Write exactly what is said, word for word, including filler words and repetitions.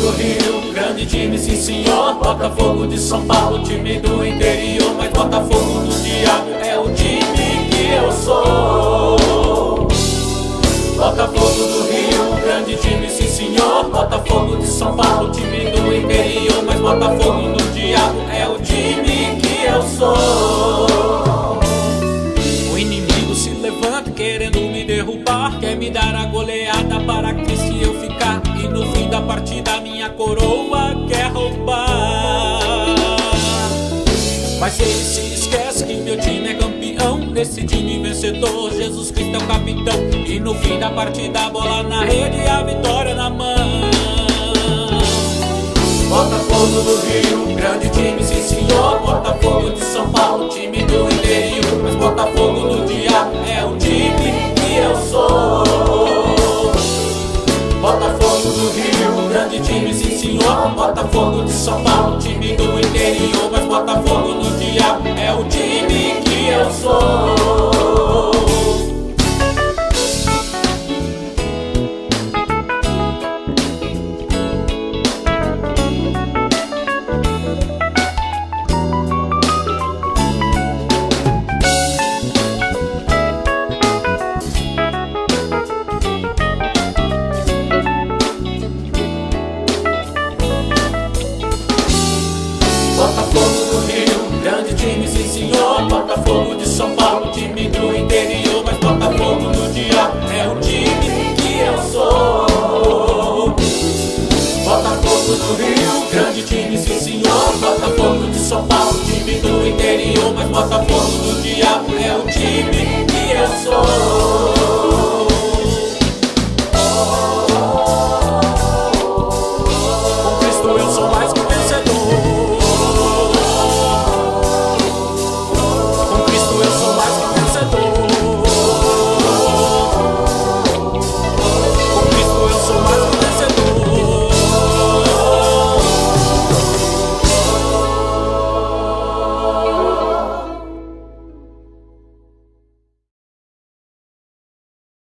do Rio, grande time, sim senhor. Botafogo de São Paulo, time do interior. Mas Botafogo do diabo é o time que eu sou. Botafogo do Rio, grande time, sim senhor. Botafogo de São Paulo, time do interior. Mas Botafogo do diabo é o time que eu sou. O inimigo se levanta querendo me derrubar, quer me dar a goleada para que se eu ficar, e no fim da partida minha coroa quer roubar. Mas ele se esquece que meu time é campeão, desse time vencedor Jesus Cristo é o capitão. E no fim da partida a bola na rede e a vitória na mão. Botafogo do Rio, grande time, sim senhor. Botafogo de São Paulo, time do interior. Mas Botafogo do diabo é o time que eu sou. Botafogo do Rio, grande time, sim senhor. Botafogo de São Paulo, time do interior. Mas Botafogo do diabo é o time que eu sou. Botafogo do Rio, grande time, sim senhor. Botafogo de São Paulo, time do interior. Mas Botafogo do diabo é o time que eu sou. Botafogo do Rio, grande time, sim senhor. Botafogo de São Paulo, time do interior. Mas Botafogo do